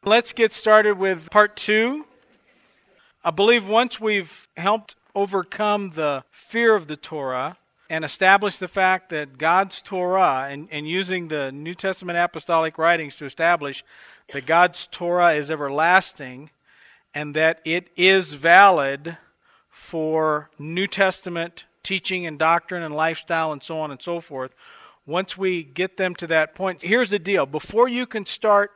Let's get started with part 2. I believe once we've helped overcome the fear of the Torah and establish the fact that God's Torah, and using the New Testament apostolic writings to establish that God's Torah is everlasting and that it is valid for New Testament teaching and doctrine and lifestyle and so on and so forth, once we get them to that point, here's the deal. Before you can start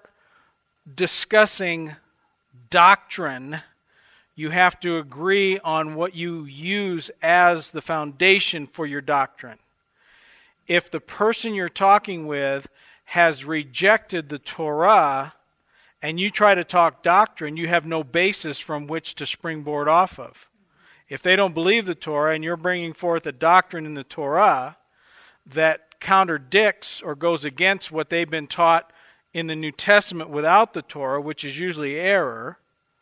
discussing doctrine, you have to agree on what you use as the foundation for your doctrine. If the person you're talking with has rejected the Torah and you try to talk doctrine, you have no basis from which to springboard off of. If they don't believe the Torah and you're bringing forth a doctrine in the Torah that contradicts or goes against what they've been taught in the New Testament without the Torah, which is usually error,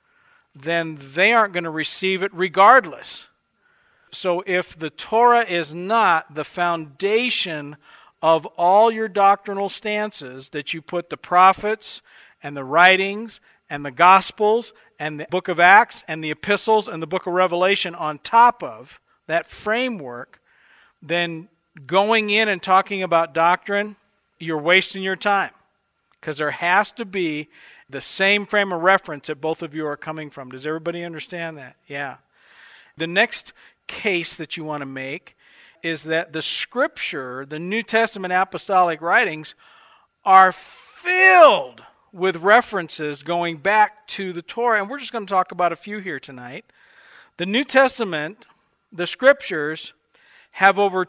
then they aren't going to receive it regardless. So if the Torah is not the foundation of all your doctrinal stances, that you put the prophets and the writings and the Gospels and the book of Acts and the epistles and the book of Revelation on top of that framework, then going in and talking about doctrine, you're wasting your time. Because there has to be the same frame of reference that both of you are coming from. Does everybody understand that? Yeah. The next case that you want to make is that the Scripture, the New Testament apostolic writings, are filled with references going back to the Torah. And we're just going to talk about a few here tonight. The New Testament, the Scriptures, have over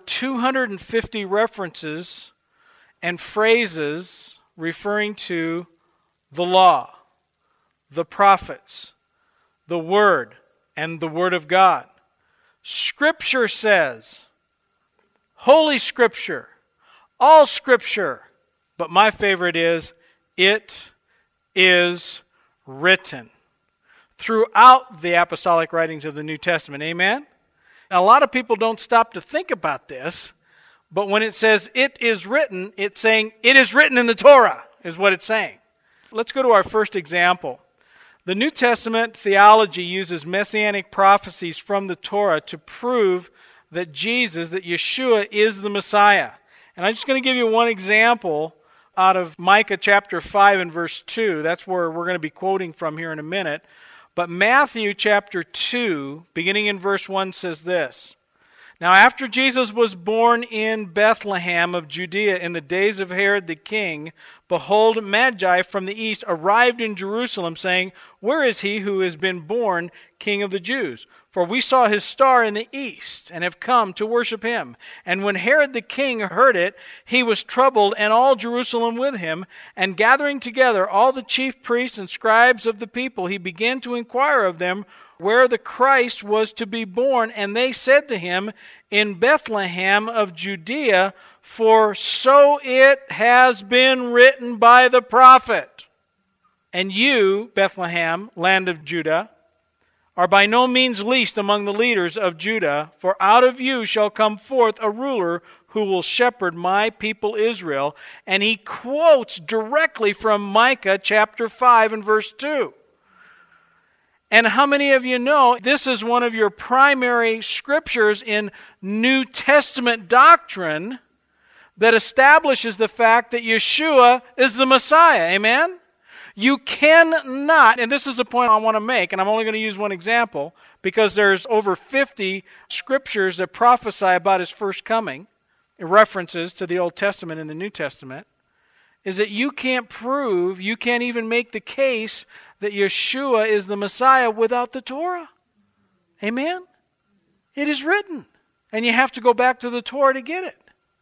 250 references and phrases referring to the law, the prophets, the Word, and the Word of God. Scripture says, Holy Scripture, all Scripture, but my favorite is, it is written. Throughout the apostolic writings of the New Testament, amen? Now, a lot of people don't stop to think about this, but when it says it is written, it's saying it is written in the Torah, is what it's saying. Let's go to our first example. The New Testament theology uses messianic prophecies from the Torah to prove that Jesus, that Yeshua, is the Messiah. And I'm just going to give you one example out of Micah chapter 5 and verse 2. That's where we're going to be quoting from here in a minute. But Matthew chapter 2, beginning in verse 1, says this. Now after Jesus was born in Bethlehem of Judea in the days of Herod the king, behold, Magi from the east arrived in Jerusalem, saying, Where is he who has been born King of the Jews? For we saw his star in the east, and have come to worship him. And when Herod the king heard it, he was troubled, and all Jerusalem with him. And gathering together all the chief priests and scribes of the people, he began to inquire of them where the Christ was to be born. And they said to him, In Bethlehem of Judea, for so it has been written by the prophet. And you, Bethlehem, land of Judah, are by no means least among the leaders of Judah, for out of you shall come forth a ruler who will shepherd my people Israel. And he quotes directly from Micah chapter 5 and verse 2. And how many of you know this is one of your primary scriptures in New Testament doctrine that establishes the fact that Yeshua is the Messiah? Amen? You cannot, and this is the point I want to make, and I'm only going to use one example, because there's over 50 scriptures that prophesy about his first coming, references to the Old Testament and the New Testament, is that you can't prove, you can't even make the case that Yeshua is the Messiah without the Torah. Amen? It is written, and you have to go back to the Torah to get it.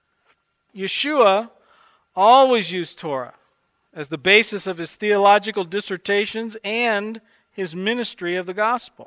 Yeshua always used Torah as the basis of his theological dissertations and his ministry of the gospel.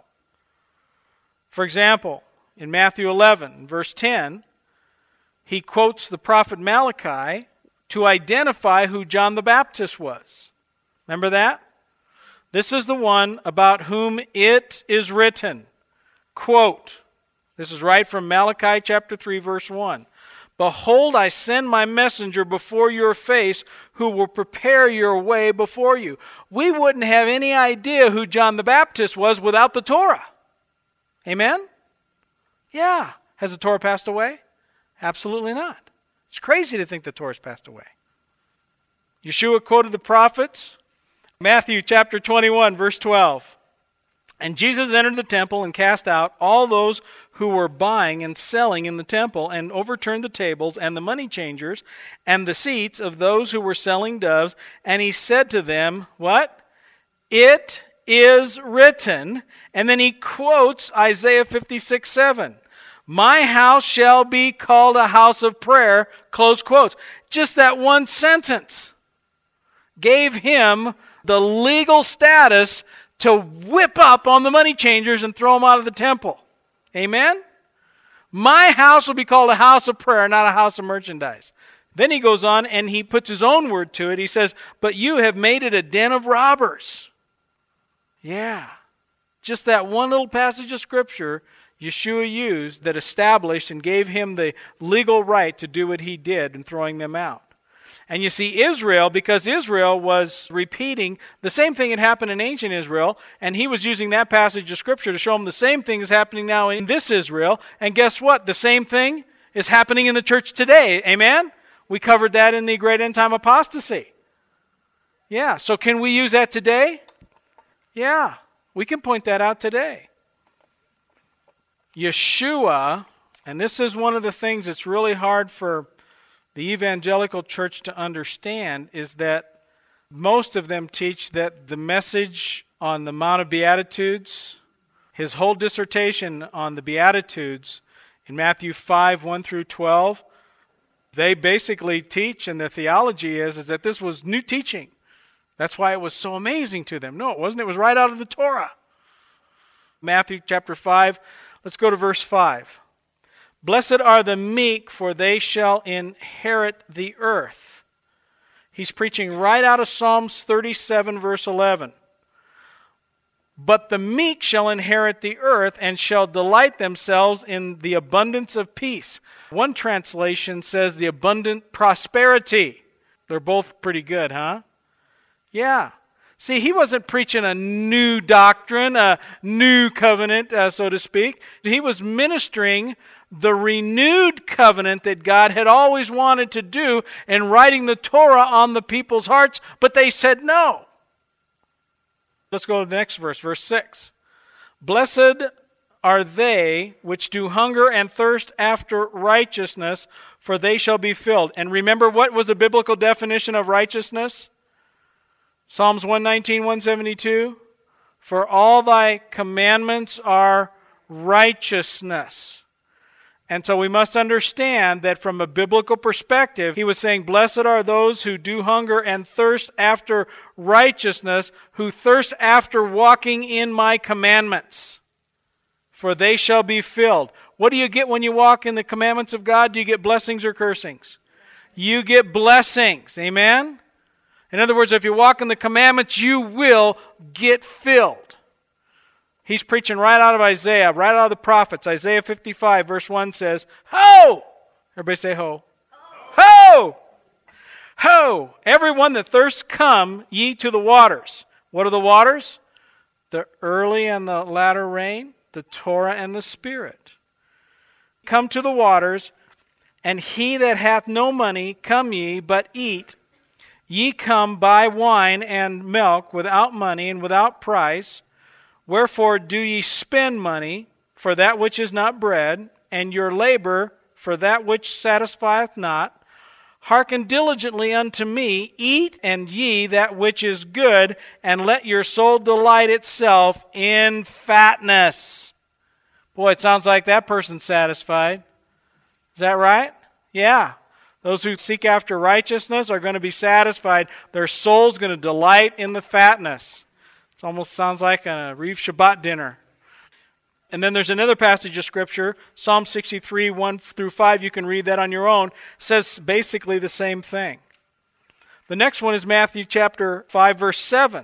For example, in Matthew 11, verse 10, he quotes the prophet Malachi to identify who John the Baptist was. Remember that? This is the one about whom it is written. Quote, this is right from Malachi chapter 3, verse 1. Behold, I send my messenger before your face, who will prepare your way before you. We wouldn't have any idea who John the Baptist was without the Torah. Amen? Yeah. Has the Torah passed away? Absolutely not. It's crazy to think the Torah's passed away. Yeshua quoted the prophets. Matthew chapter 21, verse 12. And Jesus entered the temple and cast out all those who were buying and selling in the temple, and overturned the tables and the money changers and the seats of those who were selling doves. And he said to them, what? It is written. And then he quotes Isaiah 56:7. My house shall be called a house of prayer, close quotes. Just that one sentence gave him the legal status to whip up on the money changers and throw them out of the temple. Amen? My house will be called a house of prayer, not a house of merchandise. Then he goes on and he puts his own word to it. He says, but you have made it a den of robbers. Yeah. Just that one little passage of Scripture Yeshua used that established and gave him the legal right to do what he did in throwing them out. And you see Israel, because Israel was repeating the same thing that happened in ancient Israel, and he was using that passage of Scripture to show them the same thing is happening now in this Israel. And guess what? The same thing is happening in the church today. Amen? We covered that in the Great End Time Apostasy. Yeah, so can we use that today? Yeah, we can point that out today. Yeshua, and this is one of the things that's really hard for the evangelical church to understand, is that most of them teach that the message on the Mount of Beatitudes, his whole dissertation on the Beatitudes in Matthew 5, 1 through 12, they basically teach, and the theology is that this was new teaching. That's why it was so amazing to them. No, it wasn't. It was right out of the Torah. Matthew chapter 5, let's go to verse 5. Blessed are the meek, for they shall inherit the earth. He's preaching right out of Psalms 37, verse 11. But the meek shall inherit the earth and shall delight themselves in the abundance of peace. One translation says the abundant prosperity. They're both pretty good, huh? Yeah. See, he wasn't preaching a new doctrine, a new covenant, so to speak. He was ministering the renewed covenant that God had always wanted to do and writing the Torah on the people's hearts, but they said no. Let's go to the next verse, verse 6. Blessed are they which do hunger and thirst after righteousness, for they shall be filled. And remember, what was the biblical definition of righteousness? Psalms 119, 172. For all thy commandments are righteousness. And so we must understand that from a biblical perspective, he was saying, blessed are those who do hunger and thirst after righteousness, who thirst after walking in my commandments, for they shall be filled. What do you get when you walk in the commandments of God? Do you get blessings or cursings? You get blessings. Amen? In other words, if you walk in the commandments, you will get filled. He's preaching right out of Isaiah, right out of the prophets. Isaiah 55, verse 1 says, Ho! Everybody say ho. Ho! Ho! Everyone that thirsts, come ye to the waters. What are the waters? The early and the latter rain, the Torah and the Spirit. Come to the waters, and he that hath no money, come ye, but eat. Ye come buy wine and milk without money and without price. Wherefore do ye spend money for that which is not bread, and your labor for that which satisfieth not? Hearken diligently unto me, eat and ye that which is good, and let your soul delight itself in fatness. Boy, it sounds like that person's satisfied. Is that right? Yeah. Those who seek after righteousness are going to be satisfied. Their soul's going to delight in the fatness. It almost sounds like a Reef Shabbat dinner. And then there's another passage of Scripture, Psalm 63, 1 through 5. You can read that on your own. Says basically the same thing. The next one is Matthew chapter 5, verse 7.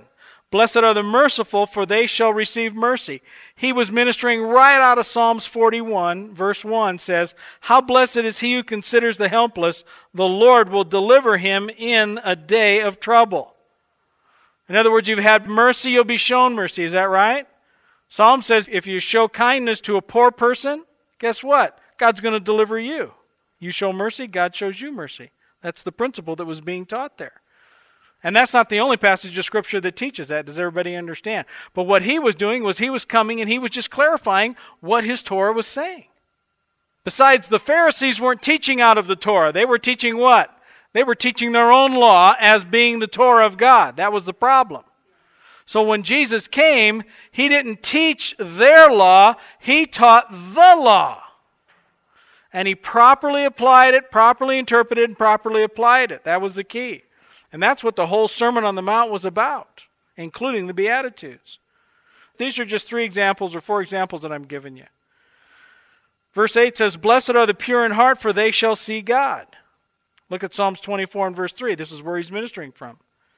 Blessed are the merciful, for they shall receive mercy. He was ministering right out of Psalms 41, verse 1 says, how blessed is he who considers the helpless. The Lord will deliver him in a day of trouble. In other words, you've had mercy, you'll be shown mercy. Is that right? Psalm says if you show kindness to a poor person, guess what? God's going to deliver you. You show mercy, God shows you mercy. That's the principle that was being taught there. And that's not the only passage of Scripture that teaches that. Does everybody understand? But what he was doing was he was coming and he was just clarifying what his Torah was saying. Besides, the Pharisees weren't teaching out of the Torah. They were teaching what? They were teaching their own law as being the Torah of God. That was the problem. So when Jesus came, he didn't teach their law. He taught the law. And he properly applied it, properly interpreted, and properly applied it. That was the key. And that's what the whole Sermon on the Mount was about, including the Beatitudes. These are just 3 examples or 4 examples that I'm giving you. Verse 8 says, blessed are the pure in heart, for they shall see God. Look at Psalms 24 and verse 3. This is where he's ministering from.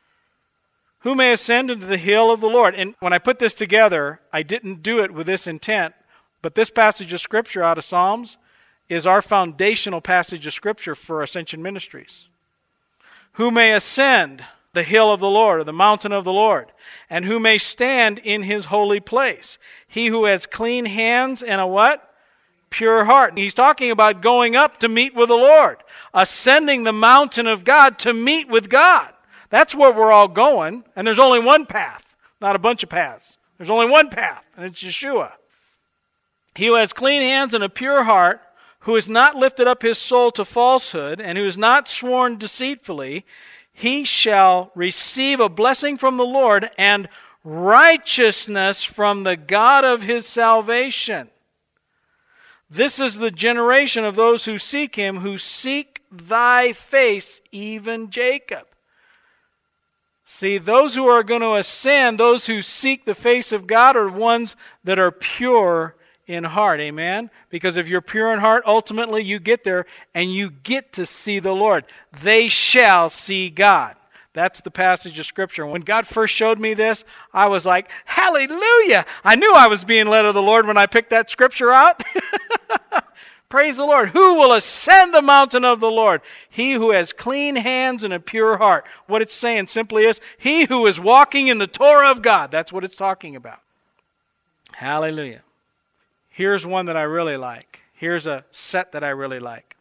Who may ascend into the hill of the Lord? And when I put this together, I didn't do it with this intent, but this passage of Scripture out of Psalms is our foundational passage of Scripture for Ascension Ministries. Who may ascend the hill of the Lord, or the mountain of the Lord, and who may stand in his holy place? He who has clean hands and a what? Pure heart. And he's talking about going up to meet with the Lord, ascending the mountain of God to meet with God. That's where we're all going, and there's only one path, not a bunch of paths. There's only one path, and it's Yeshua. He who has clean hands and a pure heart, who has not lifted up his soul to falsehood, and who has not sworn deceitfully, he shall receive a blessing from the Lord and righteousness from the God of his salvation. This is the generation of those who seek him, who seek thy face, even Jacob. See, those who are going to ascend, those who seek the face of God, are ones that are pure in heart. Amen? Because if you're pure in heart, ultimately you get there and you get to see the Lord. They shall see God. That's the passage of Scripture. When God first showed me this, I was like, hallelujah! I knew I was being led of the Lord when I picked that Scripture out. Praise the Lord. Who will ascend the mountain of the Lord? He who has clean hands and a pure heart. What it's saying simply is, he who is walking in the Torah of God. That's what it's talking about. Hallelujah. Here's one that I really like. Here's a set that I really like.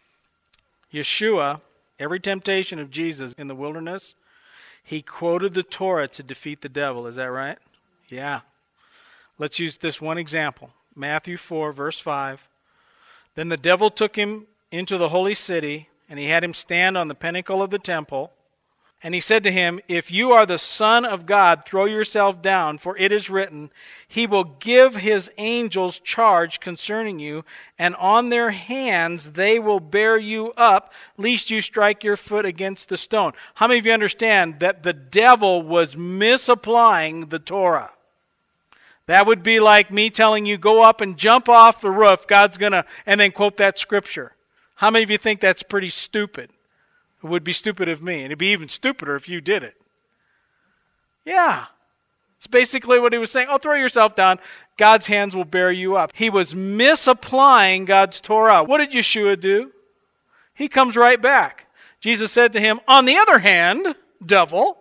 Yeshua, every temptation of Jesus in the wilderness, he quoted the Torah to defeat the devil. Is that right? Yeah. Let's use this one example. Matthew 4, verse 5. Then the devil took him into the holy city, and he had him stand on the pinnacle of the temple. And he said to him, if you are the Son of God, throw yourself down, for it is written, he will give his angels charge concerning you, and on their hands they will bear you up, lest you strike your foot against the stone. How many of you understand that the devil was misapplying the Torah? That would be like me telling you, go up and jump off the roof, God's going to, and then quote that Scripture. How many of you think that's pretty stupid? It would be stupid of me, and it'd be even stupider if you did it. Yeah. It's basically what he was saying. Oh, throw yourself down. God's hands will bear you up. He was misapplying God's Torah. What did Yeshua do? He comes right back. Jesus said to him, on the other hand, devil,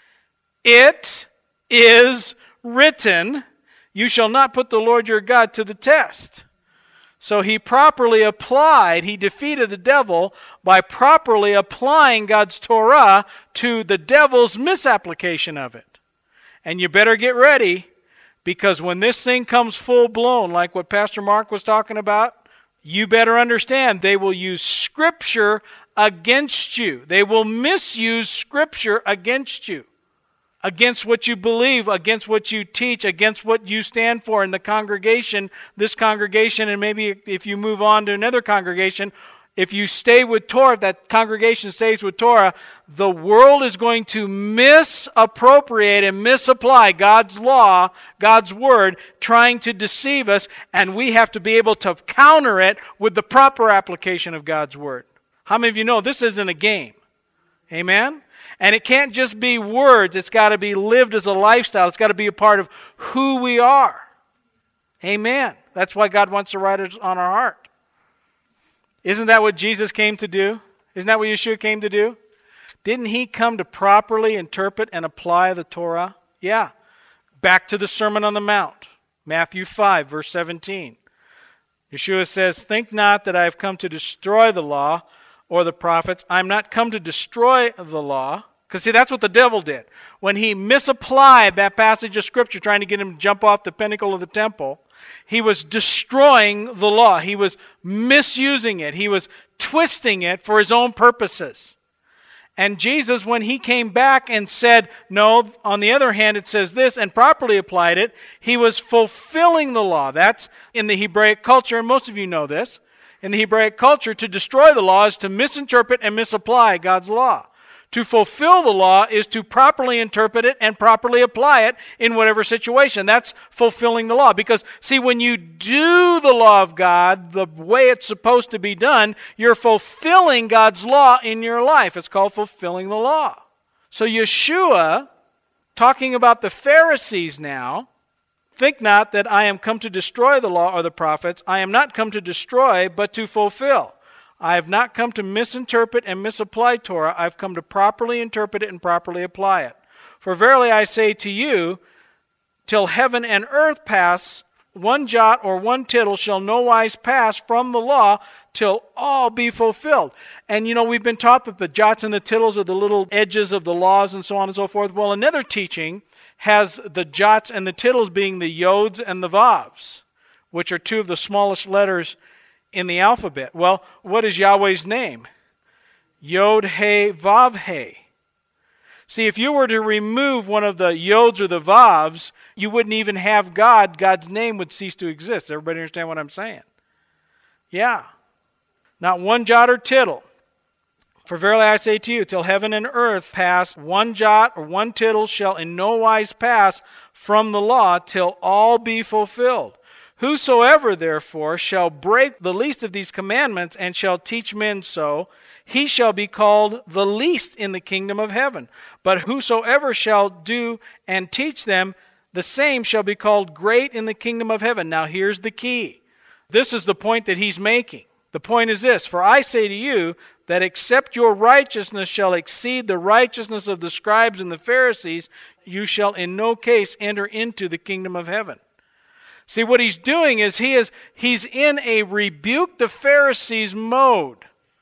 it is written, you shall not put the Lord your God to the test. So he properly applied, he defeated the devil by properly applying God's Torah to the devil's misapplication of it. And you better get ready, because when this thing comes full blown, like what Pastor Mark was talking about, you better understand they will use Scripture against you. They will misuse Scripture against you. Against what you believe, against what you teach, against what you stand for in the congregation, this congregation, and maybe if you move on to another congregation, if you stay with Torah, if that congregation stays with Torah, the world is going to misappropriate and misapply God's law, God's word, trying to deceive us, and we have to be able to counter it with the proper application of God's word. How many of you know this isn't a game? Amen? And it can't just be words. It's got to be lived as a lifestyle. It's got to be a part of who we are. Amen. That's why God wants to write it on our heart. Isn't that what Jesus came to do? Isn't that what Yeshua came to do? Didn't he come to properly interpret and apply the Torah? Yeah. Back to the Sermon on the Mount. Matthew 5, verse 17. Yeshua says, "Think not that I have come to destroy the law or the prophets. I'm not come to destroy the law." Because see, that's what the devil did. When he misapplied that passage of Scripture, trying to get him to jump off the pinnacle of the temple, he was destroying the law. He was misusing it. He was twisting it for his own purposes. And Jesus, when he came back and said, no, on the other hand, it says this, and properly applied it, he was fulfilling the law. That's in the Hebraic culture, and most of you know this. In the Hebraic culture, to destroy the law is to misinterpret and misapply God's law. To fulfill the law is to properly interpret it and properly apply it in whatever situation. That's fulfilling the law. Because, see, when you do the law of God the way it's supposed to be done, you're fulfilling God's law in your life. It's called fulfilling the law. So Yeshua, talking about the Pharisees now, "Think not that I am come to destroy the law or the prophets. I am not come to destroy, but to fulfill. I have not come to misinterpret and misapply Torah. I've come to properly interpret it and properly apply it. For verily I say to you, till heaven and earth pass, one jot or one tittle shall no wise pass from the law till all be fulfilled." And you know, we've been taught that the jots and the tittles are the little edges of the laws and so on and so forth. Well, another teaching has the jots and the tittles being the yods and the vavs, which are two of the smallest letters in the alphabet. Well, what is Yahweh's name? Yod, He, Vav, He. See, if you were to remove one of the yods or the vavs, you wouldn't even have God. God's name would cease to exist. Everybody understand what I'm saying? Yeah. Not one jot or tittle. For verily I say to you, till heaven and earth pass, one jot or one tittle shall in no wise pass from the law till all be fulfilled. Whosoever, therefore, shall break the least of these commandments and shall teach men so, he shall be called the least in the kingdom of heaven. But whosoever shall do and teach them, the same shall be called great in the kingdom of heaven. Now here's the key. This is the point that he's making. The point is this: for I say to you that except your righteousness shall exceed the righteousness of the scribes and the Pharisees, you shall in no case enter into the kingdom of heaven. See, what he's doing is he's in a rebuke the Pharisees mode.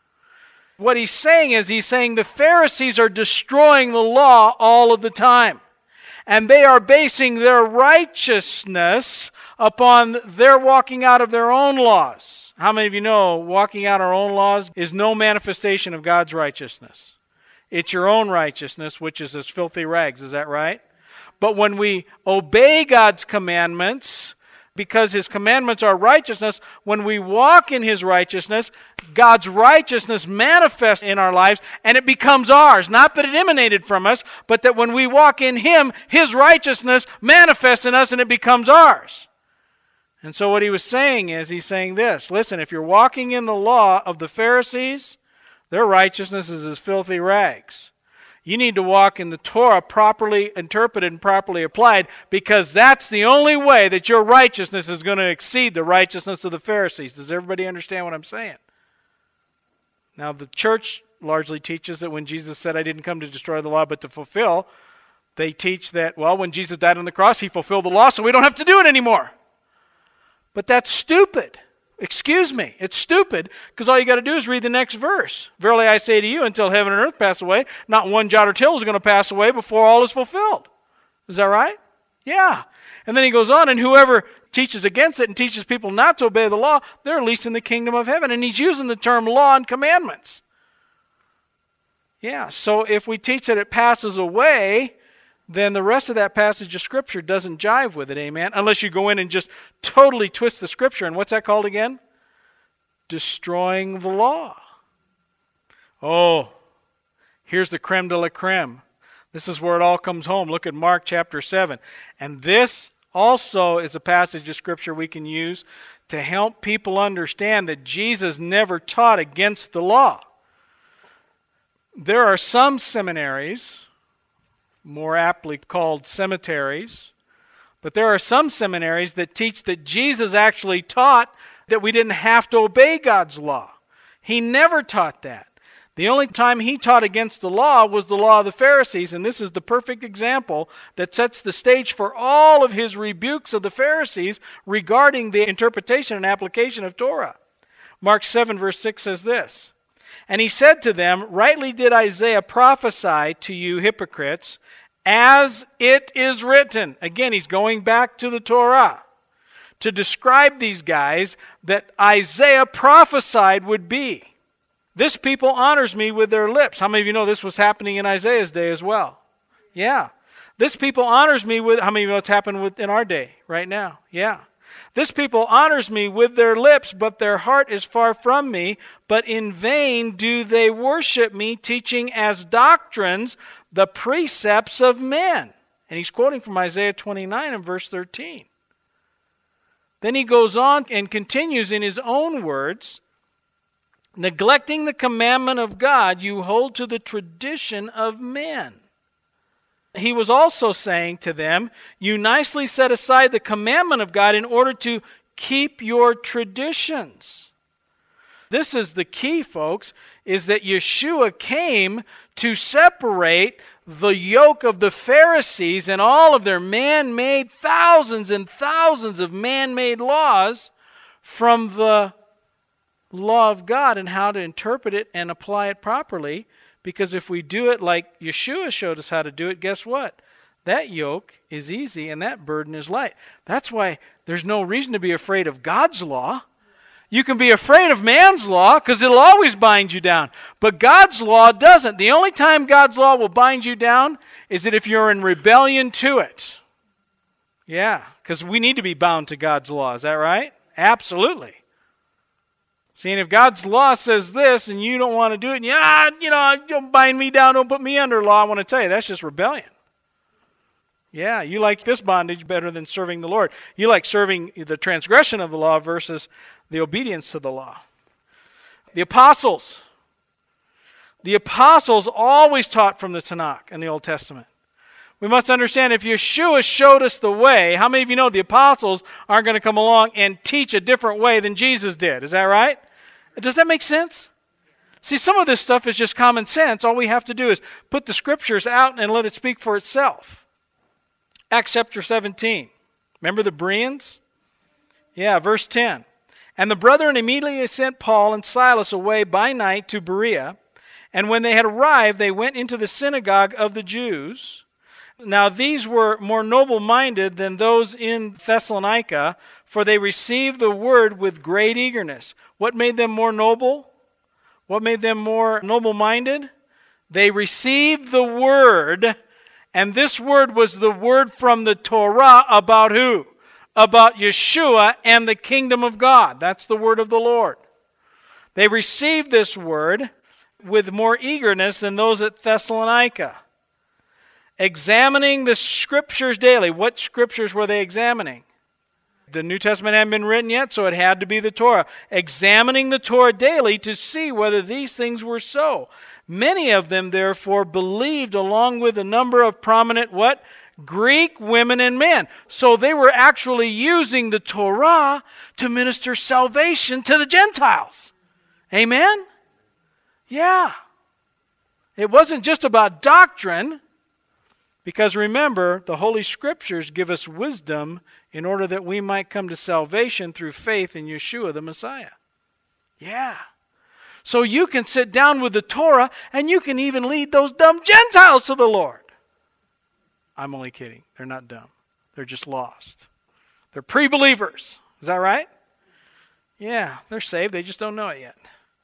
What he's saying is the Pharisees are destroying the law all of the time. And they are basing their righteousness upon their walking out of their own laws. How many of you know walking out our own laws is no manifestation of God's righteousness? It's your own righteousness, which is as filthy rags. Is that right? But when we obey God's commandments, because His commandments are righteousness, when we walk in His righteousness, God's righteousness manifests in our lives and it becomes ours. Not that it emanated from us, but that when we walk in Him, His righteousness manifests in us and it becomes ours. And so what he was saying is, he's saying this: listen, if you're walking in the law of the Pharisees, their righteousness is as filthy rags. You need to walk in the Torah properly interpreted and properly applied, because that's the only way that your righteousness is going to exceed the righteousness of the Pharisees. Does everybody understand what I'm saying? Now, the church largely teaches that when Jesus said, I didn't come to destroy the law but to fulfill, they teach that, well, when Jesus died on the cross, He fulfilled the law, so we don't have to do it anymore. But that's stupid. Excuse me, it's stupid, because all you got to do is read the next verse. Verily I say to you, until heaven and earth pass away, not one jot or tittle is going to pass away before all is fulfilled. Is that right? Yeah. And then he goes on, and whoever teaches against it and teaches people not to obey the law, they're least in the kingdom of heaven. And he's using the term law and commandments. Yeah, so if we teach that it passes away, then the rest of that passage of Scripture doesn't jive with it, amen? Unless you go in and just totally twist the Scripture. And what's that called again? Destroying the law. Oh, here's the creme de la creme. This is where it all comes home. Look at Mark chapter 7. And this also is a passage of Scripture we can use to help people understand that Jesus never taught against the law. There are some seminaries, more aptly called cemeteries, but there are some seminaries that teach that Jesus actually taught that we didn't have to obey God's law. He never taught that. The only time he taught against the law was the law of the Pharisees, and this is the perfect example that sets the stage for all of his rebukes of the Pharisees regarding the interpretation and application of Torah. Mark 7 verse 6 says this, "And he said to them, Rightly did Isaiah prophesy to you hypocrites, as it is written." Again, he's going back to the Torah to describe these guys that Isaiah prophesied would be. "This people honors me with their lips." How many of you know this was happening in Isaiah's day as well? Yeah. "This people honors me with," how many of you know what's happened in our day right now? Yeah. "This people honors me with their lips, but their heart is far from me. But in vain do they worship me, teaching as doctrines the precepts of men." And he's quoting from Isaiah 29 and verse 13. Then he goes on and continues in his own words, "Neglecting the commandment of God, you hold to the tradition of men." He was also saying to them, "You nicely set aside the commandment of God in order to keep your traditions." This is the key, folks, is that Yeshua came to separate the yoke of the Pharisees and all of their man-made, thousands and thousands of man-made laws from the law of God and how to interpret it and apply it properly. Because if we do it like Yeshua showed us how to do it, guess what? That yoke is easy and that burden is light. That's why there's no reason to be afraid of God's law. You can be afraid of man's law because it'll always bind you down. But God's law doesn't. The only time God's law will bind you down is that if you're in rebellion to it. Yeah, because we need to be bound to God's law. Is that right? Absolutely. See, and if God's law says this and you don't want to do it, and don't bind me down, don't put me under law, I want to tell you, that's just rebellion. Yeah, you like this bondage better than serving the Lord. You like serving the transgression of the law versus the obedience to the law. The apostles always taught from the Tanakh in the Old Testament. We must understand if Yeshua showed us the way, how many of you know the apostles aren't going to come along and teach a different way than Jesus did? Is that right? Does that make sense? See, some of this stuff is just common sense. All we have to do is put the scriptures out and let it speak for itself. Acts chapter 17. Remember the Bereans? Yeah, verse 10. "And the brethren immediately sent Paul and Silas away by night to Berea. And when they had arrived, they went into the synagogue of the Jews. Now these were more noble-minded than those in Thessalonica, for they received the word with great eagerness." What made them more noble? What made them more noble-minded? They received the word, and this word was the word from the Torah about who? About Yeshua and the kingdom of God. That's the word of the Lord. They received this word with more eagerness than those at Thessalonica. Examining the scriptures daily. What scriptures were they examining? The New Testament hadn't been written yet, so it had to be the Torah. Examining the Torah daily to see whether these things were so. Many of them, therefore, believed along with a number of prominent, what? Greek women and men. So they were actually using the Torah to minister salvation to the Gentiles. Amen? Yeah. It wasn't just about doctrine, because remember, the Holy Scriptures give us wisdom in order that we might come to salvation through faith in Yeshua the Messiah. Yeah. So you can sit down with the Torah and you can even lead those dumb Gentiles to the Lord. I'm only kidding. They're not dumb. They're just lost. They're pre-believers. Is that right? Yeah, they're saved. They just don't know it yet.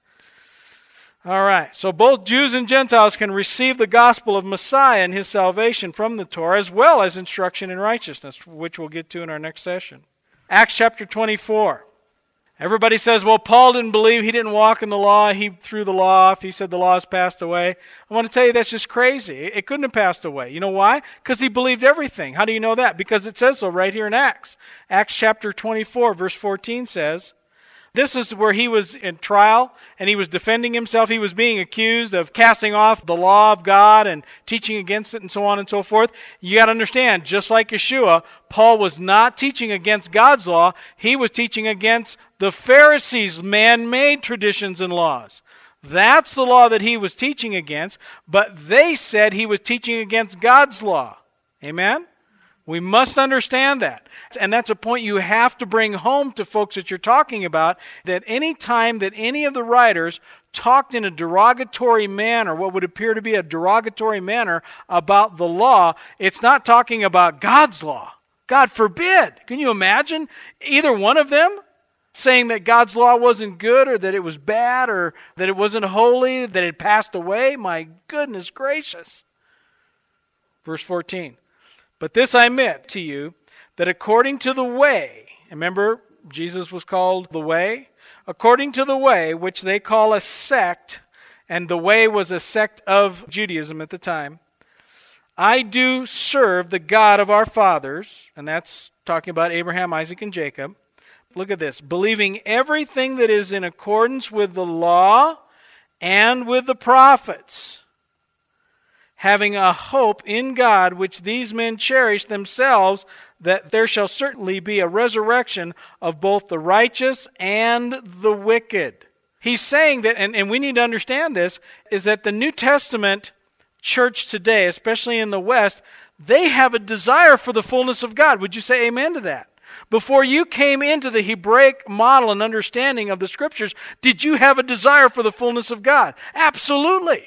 All right. So both Jews and Gentiles can receive the gospel of Messiah and his salvation from the Torah, as well as instruction in righteousness, which we'll get to in our next session. Acts chapter 24. Everybody says, well, Paul didn't believe, he didn't walk in the law, he threw the law off, he said the law has passed away. I want to tell you that's just crazy. It couldn't have passed away. You know why? Because he believed everything. How do you know that? Because it says so right here in Acts. Acts chapter 24, verse 14 says, This is where he was in trial and he was defending himself. He was being accused of casting off the law of God and teaching against it and so on and so forth. You got to understand, just like Yeshua, Paul was not teaching against God's law. He was teaching against the Pharisees' man-made traditions and laws. That's the law that he was teaching against, but they said he was teaching against God's law. Amen? We must understand that. And that's a point you have to bring home to folks that you're talking about, that any time that any of the writers talked in a derogatory manner, what would appear to be a derogatory manner about the law, it's not talking about God's law. God forbid. Can you imagine either one of them saying that God's law wasn't good or that it was bad or that it wasn't holy, that it passed away? My goodness gracious. Verse 14. But this I admit to you, that according to the way, remember Jesus was called the way? According to the way, which they call a sect, and the way was a sect of Judaism at the time, I do serve the God of our fathers, and that's talking about Abraham, Isaac, and Jacob. Look at this. Believing everything that is in accordance with the law and with the prophets, having a hope in God, which these men cherish themselves, that there shall certainly be a resurrection of both the righteous and the wicked. He's saying that, and we need to understand this, is that the New Testament church today, especially in the West, they have a desire for the fullness of God. Would you say amen to that? Before you came into the Hebraic model and understanding of the Scriptures, did you have a desire for the fullness of God? Absolutely.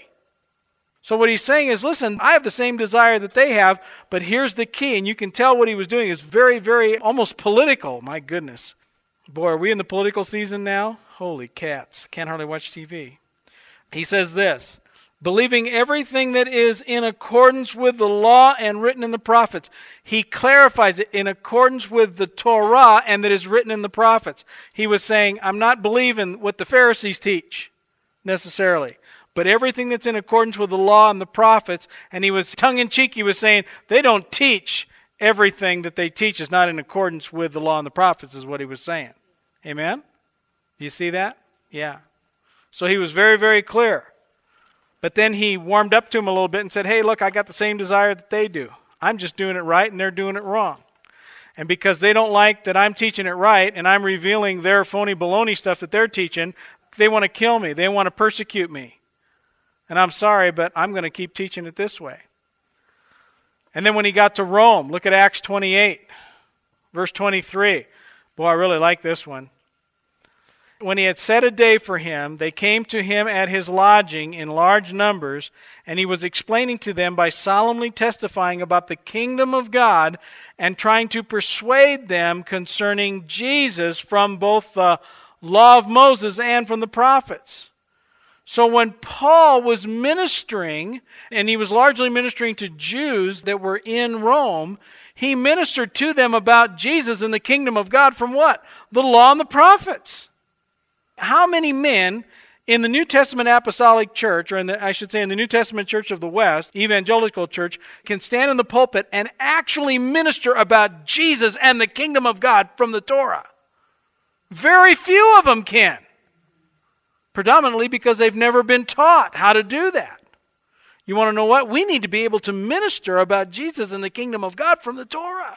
So what he's saying is, listen, I have the same desire that they have, but here's the key, and you can tell what he was doing is very, very almost political. My goodness. Boy, are we in the political season now? Holy cats. Can't hardly watch TV. He says this, believing everything that is in accordance with the law and written in the prophets. He clarifies it in accordance with the Torah and that is written in the prophets. He was saying, I'm not believing what the Pharisees teach necessarily, but everything that's in accordance with the law and the prophets. And he was tongue-in-cheek, he was saying, they don't teach everything that they teach is not in accordance with the law and the prophets, is what he was saying. Amen? Do you see that? Yeah. So he was very, very clear. But then he warmed up to him a little bit and said, hey, look, I got the same desire that they do. I'm just doing it right and they're doing it wrong. And because they don't like that I'm teaching it right and I'm revealing their phony baloney stuff that they're teaching, they want to kill me. They want to persecute me. And I'm sorry, but I'm going to keep teaching it this way. And then when he got to Rome, look at Acts 28, verse 23. Boy, I really like this one. When he had set a day for him, they came to him at his lodging in large numbers, and he was explaining to them by solemnly testifying about the kingdom of God and trying to persuade them concerning Jesus from both the law of Moses and from the prophets. So when Paul was ministering, and he was largely ministering to Jews that were in Rome, he ministered to them about Jesus and the kingdom of God from what? The law and the prophets. How many men in the New Testament Apostolic Church, or in the New Testament Church of the West, Evangelical Church, can stand in the pulpit and actually minister about Jesus and the kingdom of God from the Torah? Very few of them can. Predominantly because they've never been taught how to do that. You want to know what? We need to be able to minister about Jesus and the kingdom of God from the Torah.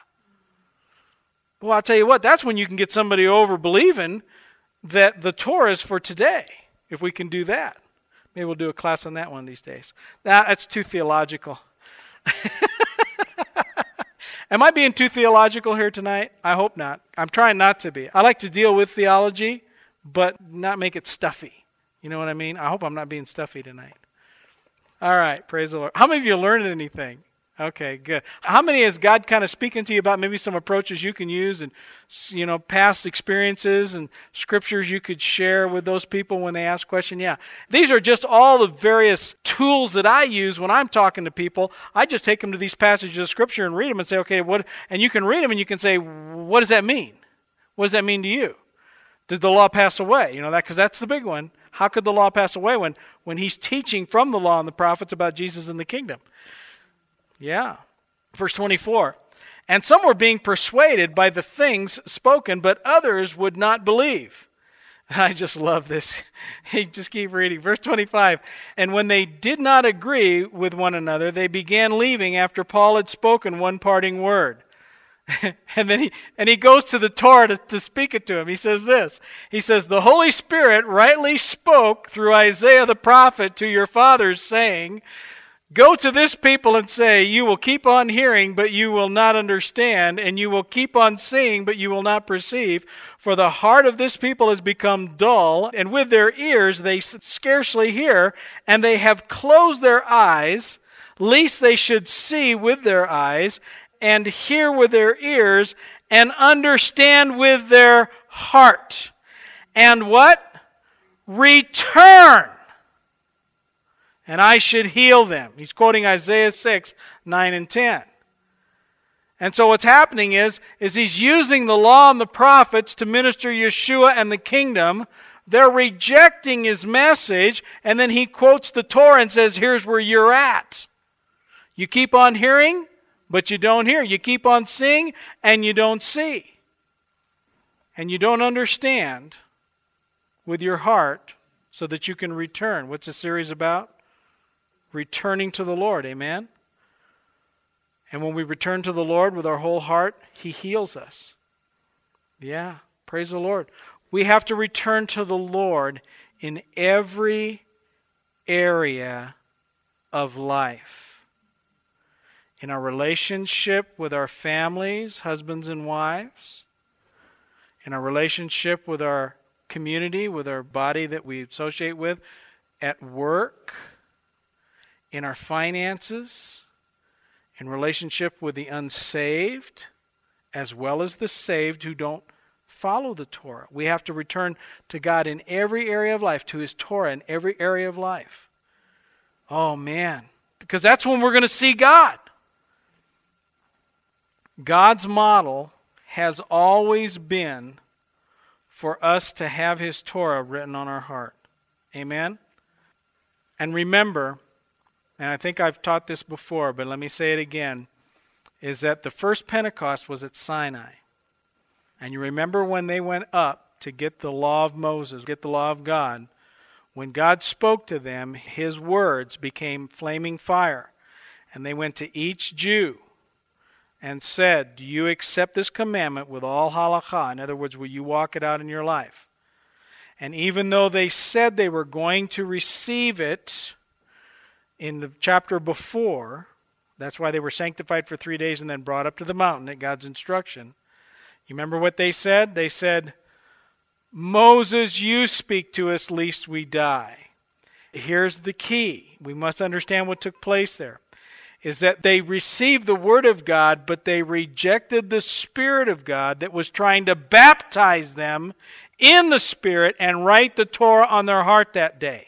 Well, I'll tell you what, that's when you can get somebody over believing that the Torah is for today, if we can do that. Maybe we'll do a class on that one these days. That's too theological. Am I being too theological here tonight? I hope not. I'm trying not to be. I like to deal with theology, but not make it stuffy. You know what I mean? I hope I'm not being stuffy tonight. All right, praise the Lord. How many of you learned anything? Okay, good. How many is God kind of speaking to you about maybe some approaches you can use and, past experiences and scriptures you could share with those people when they ask questions? Yeah. These are just all the various tools that I use when I'm talking to people. I just take them to these passages of scripture and read them and say, okay, what? And you can read them and you can say, what does that mean? What does that mean to you? Did the law pass away? Because that's the big one. How could the law pass away when he's teaching from the law and the prophets about Jesus and the kingdom? Yeah. Verse 24. And some were being persuaded by the things spoken, but others would not believe. I just love this. Hey, just keep reading. Verse 25. And when they did not agree with one another, they began leaving after Paul had spoken one parting word. And then he goes to the Torah to speak it to him. He says this. He says, the Holy Spirit rightly spoke through Isaiah the prophet to your fathers, saying, go to this people and say, you will keep on hearing, but you will not understand, and you will keep on seeing, but you will not perceive. For the heart of this people has become dull, and with their ears they scarcely hear, and they have closed their eyes, lest they should see with their eyes, and hear with their ears, and understand with their heart. And what? Return. And I should heal them. He's quoting Isaiah 6, 9 and 10. And so what's happening is he's using the law and the prophets to minister Yeshua and the kingdom. They're rejecting his message, and then he quotes the Torah and says, here's where you're at. You keep on hearing, but you don't hear. You keep on seeing, and you don't see. And you don't understand with your heart so that you can return. What's the series about? Returning to the Lord, amen? And when we return to the Lord with our whole heart, He heals us. Yeah, praise the Lord. We have to return to the Lord in every area of life. In our relationship with our families, husbands and wives. In our relationship with our community, with our body that we associate with. At work. In our finances, in relationship with the unsaved, as well as the saved who don't follow the Torah. We have to return to God in every area of life, to His Torah in every area of life. Oh man, because that's when we're going to see God. God's model has always been for us to have His Torah written on our heart. Amen? And remember, and I think I've taught this before, but let me say it again, is that the first Pentecost was at Sinai. And you remember when they went up to get the law of Moses, get the law of God, when God spoke to them, His words became flaming fire. And they went to each Jew and said, do you accept this commandment with all halakha? In other words, will you walk it out in your life? And even though they said they were going to receive it, in the chapter before, that's why they were sanctified for 3 days and then brought up to the mountain at God's instruction. You remember what they said? They said, Moses, you speak to us lest we die. Here's the key. We must understand what took place there. Is that they received the Word of God, but they rejected the Spirit of God that was trying to baptize them in the Spirit and write the Torah on their heart that day.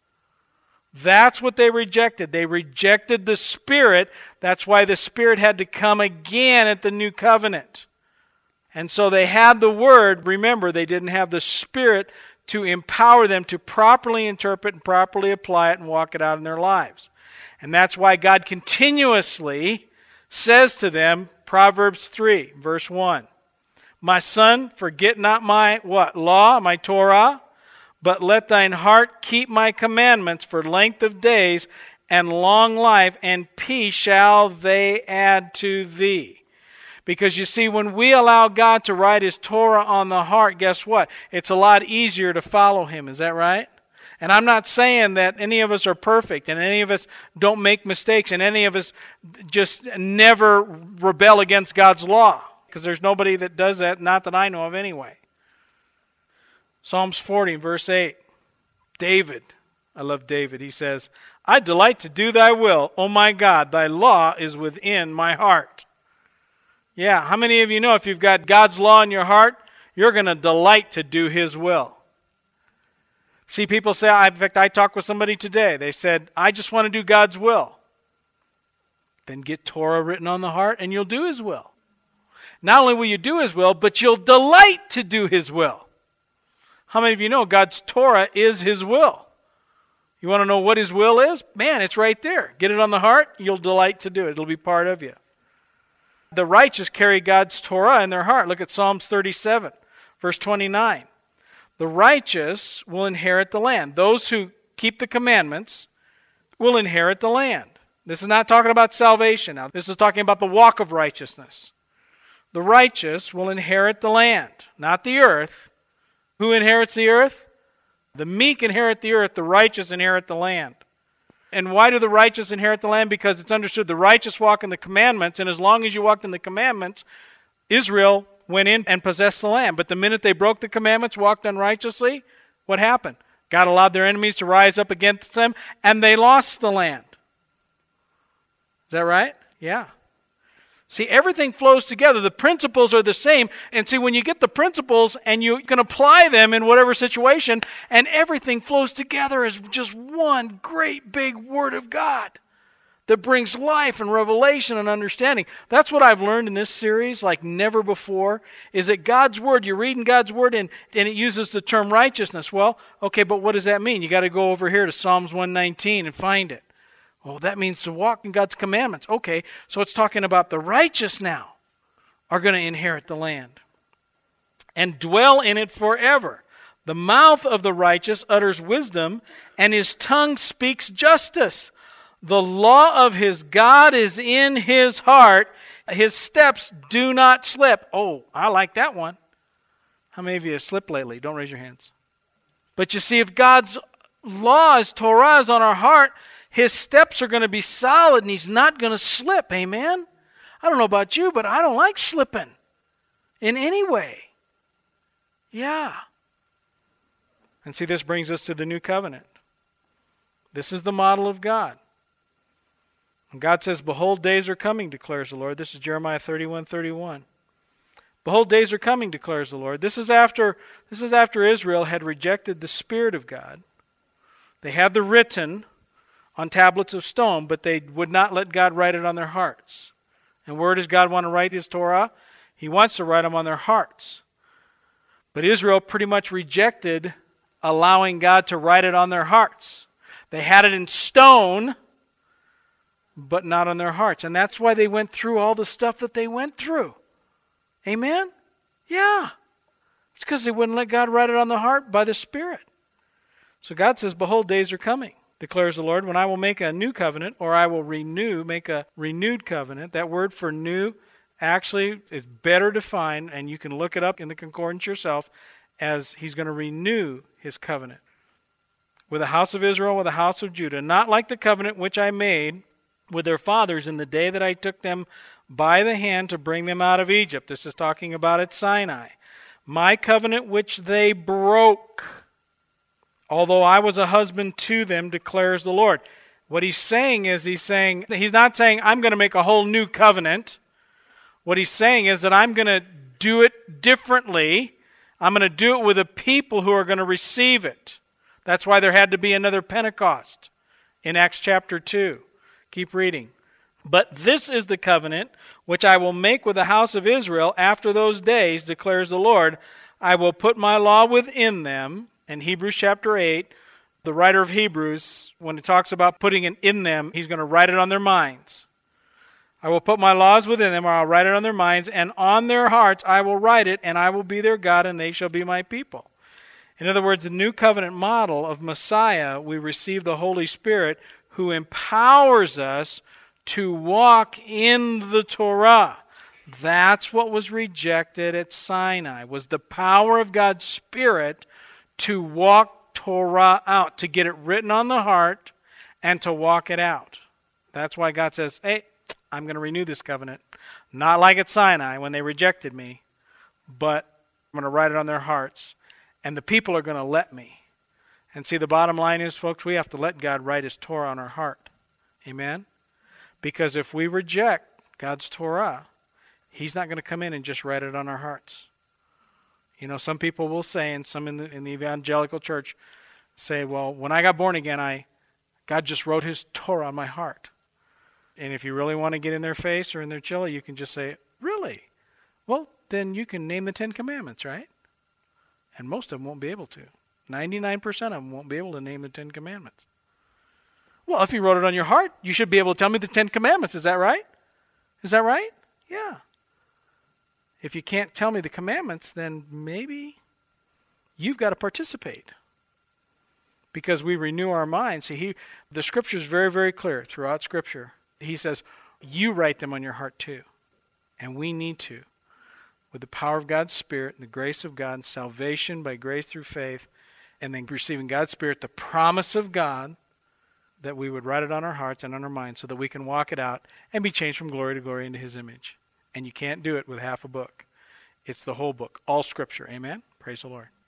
That's what they rejected. They rejected the Spirit. That's why the Spirit had to come again at the new covenant. And so they had the Word. Remember, they didn't have the Spirit to empower them to properly interpret and properly apply it and walk it out in their lives. And that's why God continuously says to them, Proverbs 3, verse 1, my son, forget not my what? Law, my Torah, but let thine heart keep my commandments, for length of days and long life and peace shall they add to thee. Because you see, when we allow God to write His Torah on the heart, guess what? It's a lot easier to follow Him. Is that right? And I'm not saying that any of us are perfect and any of us don't make mistakes and any of us just never rebel against God's law. Because there's nobody that does that, not that I know of anyway. Psalms 40, verse 8. David, I love David. He says, I delight to do thy will. O my God, thy law is within my heart. Yeah, how many of you know if you've got God's law in your heart, you're going to delight to do His will? See, people say, in fact, I talked with somebody today. They said, I just want to do God's will. Then get Torah written on the heart and you'll do His will. Not only will you do His will, but you'll delight to do His will. How many of you know God's Torah is His will? You want to know what His will is? Man, it's right there. Get it on the heart, you'll delight to do it. It'll be part of you. The righteous carry God's Torah in their heart. Look at Psalms 37, verse 29. the righteous will inherit the land. Those who keep the commandments will inherit the land. This is not talking about salvation now. This is talking about the walk of righteousness. The righteous will inherit the land, not the earth. Who inherits the earth? The meek inherit the earth, the righteous inherit the land. And why do the righteous inherit the land? Because it's understood the righteous walk in the commandments, and as long as you walked in the commandments, Israel went in and possessed the land. But the minute they broke the commandments, walked unrighteously, what happened? God allowed their enemies to rise up against them, and they lost the land. Is that right? Yeah. See, everything flows together. The principles are the same. And see, when you get the principles and you can apply them in whatever situation, and everything flows together as just one great big Word of God that brings life and revelation and understanding. That's what I've learned in this series like never before, is that God's Word, you're reading God's Word and it uses the term righteousness. Well, okay, but what does that mean? You got to go over here to Psalms 119 and find it. Well, that means to walk in God's commandments. Okay, so it's talking about the righteous now are going to inherit the land and dwell in it forever. The mouth of the righteous utters wisdom, and his tongue speaks justice. The law of his God is in his heart. His steps do not slip. Oh, I like that one. How many of you have slipped lately? Don't raise your hands. But you see, if God's laws, Torah, is on our heart, his steps are going to be solid and he's not going to slip. Amen? I don't know about you, but I don't like slipping in any way. Yeah. And see, this brings us to the new covenant. This is the model of God. And God says, behold, days are coming, declares the Lord. This is Jeremiah 31:31. Behold, days are coming, declares the Lord. This is after Israel had rejected the Spirit of God. They had the written on tablets of stone, but they would not let God write it on their hearts. And where does God want to write His Torah? He wants to write them on their hearts. But Israel pretty much rejected allowing God to write it on their hearts. They had it in stone, but not on their hearts. And that's why they went through all the stuff that they went through. Amen? Yeah. It's because they wouldn't let God write it on the heart by the Spirit. So God says, behold, days are coming, declares the Lord, when I will make a new covenant, or I will make a renewed covenant. That word for new actually is better defined, and you can look it up in the concordance yourself, as He's going to renew His covenant with the house of Israel, with the house of Judah, not like the covenant which I made with their fathers in the day that I took them by the hand to bring them out of Egypt. This is talking about at Sinai. My covenant which they broke, although I was a husband to them, declares the Lord. What he's saying is, he's not saying, I'm going to make a whole new covenant. What he's saying is that I'm going to do it differently. I'm going to do it with a people who are going to receive it. That's why there had to be another Pentecost in Acts chapter 2. Keep reading. But this is the covenant which I will make with the house of Israel after those days, declares the Lord. I will put my law within them. In Hebrews chapter 8, the writer of Hebrews, when he talks about putting it in them, he's going to write it on their minds. I will put my laws within them, or I'll write it on their minds, and on their hearts I will write it, and I will be their God, and they shall be my people. In other words, the new covenant model of Messiah, we receive the Holy Spirit who empowers us to walk in the Torah. That's what was rejected at Sinai, was the power of God's Spirit to walk Torah out, to get it written on the heart and to walk it out. That's why God says, hey, I'm going to renew this covenant. Not like at Sinai when they rejected me, but I'm going to write it on their hearts. And the people are going to let me. And see, the bottom line is, folks, we have to let God write His Torah on our heart. Amen? Because if we reject God's Torah, He's not going to come in and just write it on our hearts. You know, some people will say, and some in the evangelical church say, well, when I got born again, God just wrote His Torah on my heart. And if you really want to get in their face or in their chili, you can just say, really? Well, then you can name the 10 Commandments, right? And most of them won't be able to. 99% of them won't be able to name the 10 Commandments. Well, if He wrote it on your heart, you should be able to tell me the 10 Commandments. Is that right? Is that right? Yeah. If you can't tell me the commandments, then maybe you've got to participate. Because we renew our minds. See, the Scripture is very, very clear throughout Scripture. He says, you write them on your heart too. And we need to. With the power of God's Spirit and the grace of God and salvation by grace through faith, and then receiving God's Spirit, the promise of God, that we would write it on our hearts and on our minds so that we can walk it out and be changed from glory to glory into His image. And you can't do it with half a book. It's the whole book, all Scripture. Amen? Praise the Lord.